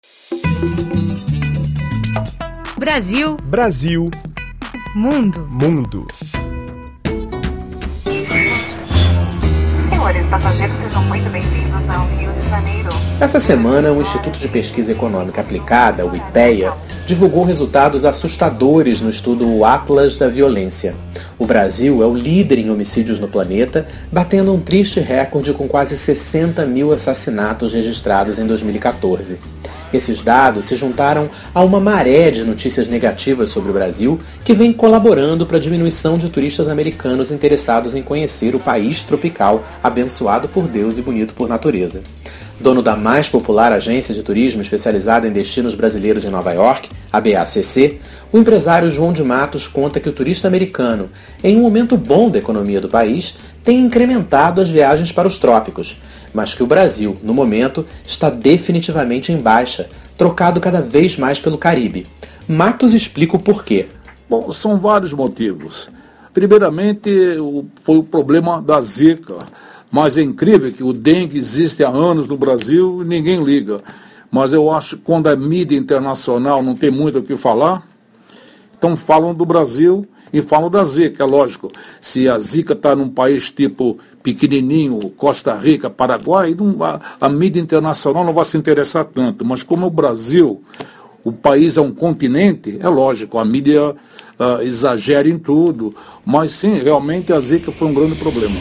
Brasil. Brasil. Mundo. Mundo. Senhores passageiros, sejam muito bem-vindos ao Rio de Janeiro. Essa semana, o Instituto de Pesquisa Econômica Aplicada, o IPEA, divulgou resultados assustadores no estudo Atlas da Violência. O Brasil é o líder em homicídios no planeta, batendo um triste recorde com quase 60 mil assassinatos registrados em 2014. Esses dados se juntaram a uma maré de notícias negativas sobre o Brasil, que vem colaborando para a diminuição de turistas americanos interessados em conhecer o país tropical, abençoado por Deus e bonito por natureza. Dono da mais popular agência de turismo especializada em destinos brasileiros em Nova York, a BACC, o empresário João de Matos conta que o turista americano, em um momento bom da economia do país, tem incrementado as viagens para os trópicos, mas que o Brasil, no momento, está definitivamente em baixa, trocado cada vez mais pelo Caribe. Matos explica o porquê. Bom, são vários motivos. Primeiramente, foi o problema da Zika. Mas é incrível que o dengue existe há anos no Brasil e ninguém liga. Mas eu acho que quando a mídia internacional não tem muito o que falar, então falam do Brasil e falam da Zika, é lógico. Se a Zika está num país tipo pequenininho, Costa Rica, Paraguai, a mídia internacional não vai se interessar tanto. Mas como o Brasil, o país é um continente, é lógico, a mídia exagera em tudo. Mas sim, realmente a Zika foi um grande problema.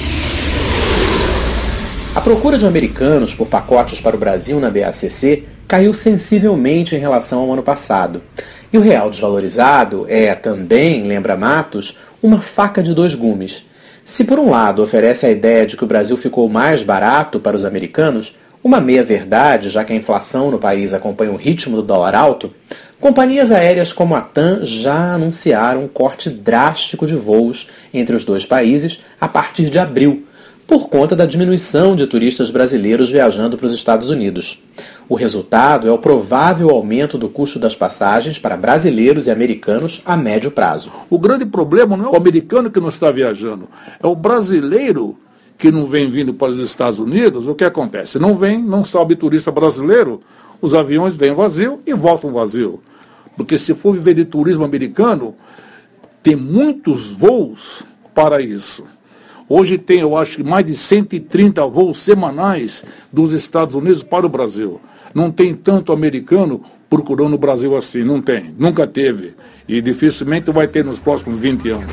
A procura de americanos por pacotes para o Brasil na BACC caiu sensivelmente em relação ao ano passado. E o real desvalorizado é também, lembra Matos, uma faca de dois gumes. Se por um lado oferece a ideia de que o Brasil ficou mais barato para os americanos, uma meia-verdade, já que a inflação no país acompanha o ritmo do dólar alto, companhias aéreas como a TAM já anunciaram um corte drástico de voos entre os dois países a partir de abril, por conta da diminuição de turistas brasileiros viajando para os Estados Unidos. O resultado é o provável aumento do custo das passagens para brasileiros e americanos a médio prazo. O grande problema não é o americano que não está viajando, é o brasileiro que não vem vindo para os Estados Unidos. O que acontece? Não vem, não sobe turista brasileiro, os aviões vêm vazio e voltam vazio. Porque se for viver de turismo americano, tem muitos voos para isso. Hoje tem, eu acho, mais de 130 voos semanais dos Estados Unidos para o Brasil. Não tem tanto americano procurando o Brasil assim, não tem, nunca teve. E dificilmente vai ter nos próximos 20 anos.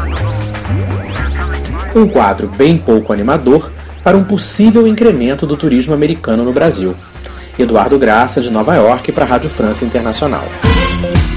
Um quadro bem pouco animador para um possível incremento do turismo americano no Brasil. Eduardo Graça, de Nova York, para a Rádio França Internacional.